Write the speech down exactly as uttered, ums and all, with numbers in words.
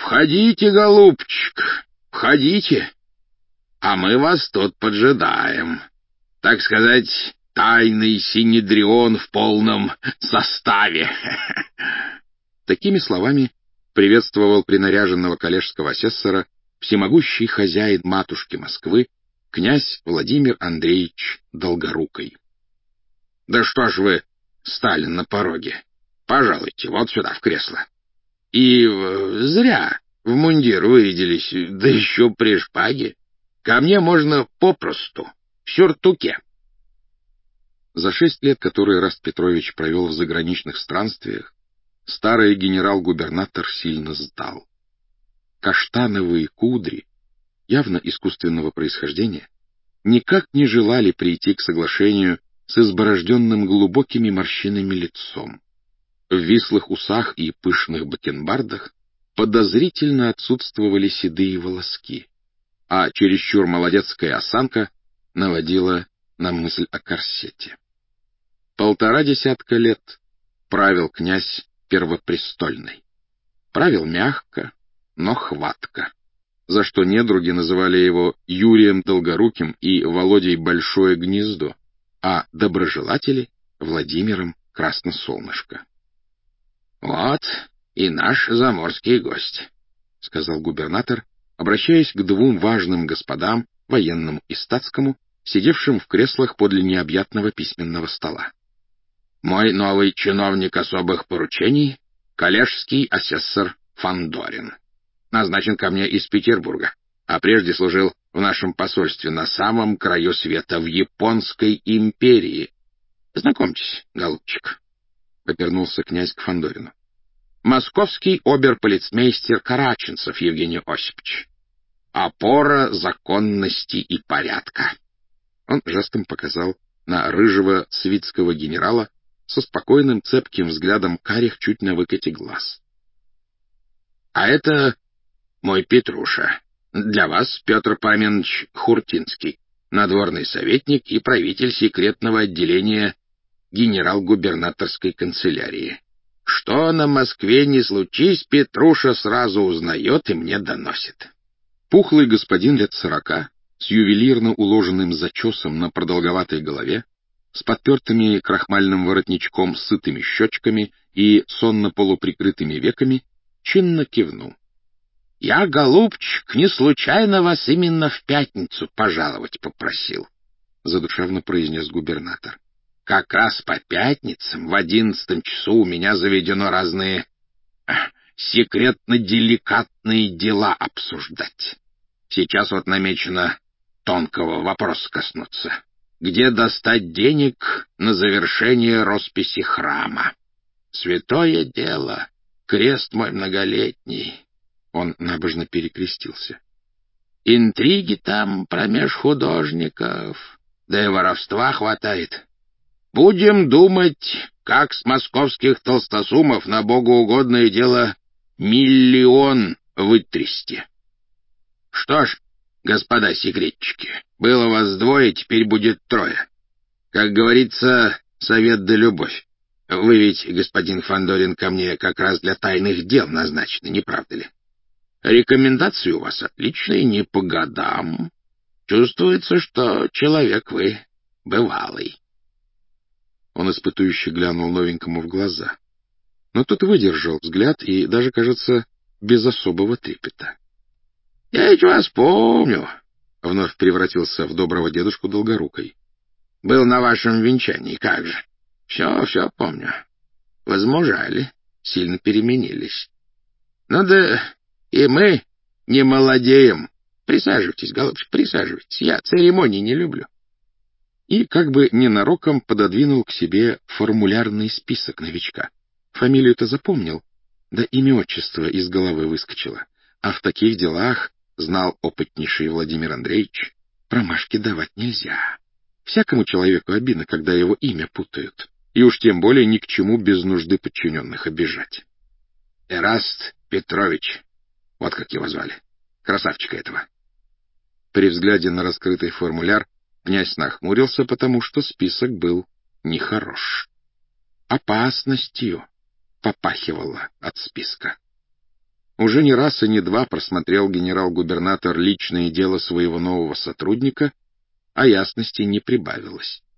Входите, голубчик, входите, а мы вас тут поджидаем. Так сказать, тайный синедрион в полном составе». Такими словами приветствовал принаряженного коллежского асессора всемогущий хозяин матушки Москвы, князь Владимир Андреевич Долгорукий. «Да что ж вы стали на пороге? Пожалуйте вот сюда, в кресло. И э, зря в мундир вырядились, да еще при шпаге. Ко мне можно попросту, в сюртуке». За шесть лет, которые Эраст Петрович провел в заграничных странствиях, старый генерал-губернатор сильно сдал. Каштановые кудри, явно искусственного происхождения, никак не желали прийти к соглашению с изборожденным глубокими морщинами лицом. В вислых усах и пышных бакенбардах подозрительно отсутствовали седые волоски, а чересчур молодецкая осанка наводила на мысль о корсете. Полтора десятка лет правил князь Первопрестольный. Правил мягко, но хватко, за что недруги называли его Юрием Долгоруким и Володей Большое Гнездо, а доброжелатели — Владимиром Красносолнышко. «Вот и наш заморский гость», — сказал губернатор, обращаясь к двум важным господам, военному и статскому, сидевшим в креслах подле необъятного письменного стола. «Мой новый чиновник особых поручений — коллежский асессор Фандорин. Назначен ко мне из Петербурга, а прежде служил в нашем посольстве на самом краю света, в Японской империи. Знакомьтесь, голубчик», — повернулся князь к Фандорину. «Московский оберполицмейстер Караченцев Евгений Осипович. Опора законности и порядка». Он жестом показал на рыжего свитского генерала со спокойным цепким взглядом карих чуть на выкате глаз. «А это мой Петруша. Для вас Петр Павлович Хуртинский, надворный советник и правитель секретного отделения генерал-губернаторской канцелярии. Что на Москве не случись, Петруша сразу узнает и мне доносит». Пухлый господин лет сорока, с ювелирно уложенным зачесом на продолговатой голове, с подпертыми крахмальным воротничком, сытыми щечками и сонно-полуприкрытыми веками, чинно кивнул. «Я, голубчик, не случайно вас именно в пятницу пожаловать попросил», — задушевно произнес губернатор. «Как раз по пятницам в одиннадцатом часу у меня заведено разные секретно-деликатные дела обсуждать. Сейчас вот намечено тонкого вопроса коснуться. Где достать денег на завершение росписи храма? Святое дело, крест мой многолетний». Он набожно перекрестился. «Интриги там промеж художников, да и воровства хватает. Будем думать, как с московских толстосумов на богоугодное дело миллион вытрясти. Что ж, господа секретчики, было вас двое, теперь будет трое. Как говорится, совет да любовь. Вы ведь, господин Фандорин, ко мне как раз для тайных дел назначены, не правда ли? Рекомендации у вас отличные, не по годам. Чувствуется, что человек вы бывалый». Он испытующе глянул новенькому в глаза, но тот выдержал взгляд и даже, кажется, без особого трепета. «Я ведь вас помню», — вновь превратился в доброго дедушку Долгорукий. «Был на вашем венчании, как же. Все, все помню. Возмужали, сильно переменились. Ну да и мы не молодеем. Присаживайтесь, голубчик, присаживайтесь. Я церемоний не люблю». И как бы ненароком пододвинул к себе формулярный список новичка. Фамилию-то запомнил, да имя отчество из головы выскочило. А в таких делах, знал опытнейший Владимир Андреевич, промашки давать нельзя. Всякому человеку обидно, когда его имя путают, и уж тем более ни к чему без нужды подчиненных обижать. Эраст Петрович, вот как его звали, красавчика этого. При взгляде на раскрытый формуляр князь нахмурился, потому что список был нехорош. Опасностью попахивало от списка. Уже не раз и не два просмотрел генерал-губернатор личное дело своего нового сотрудника, а ясности не прибавилось.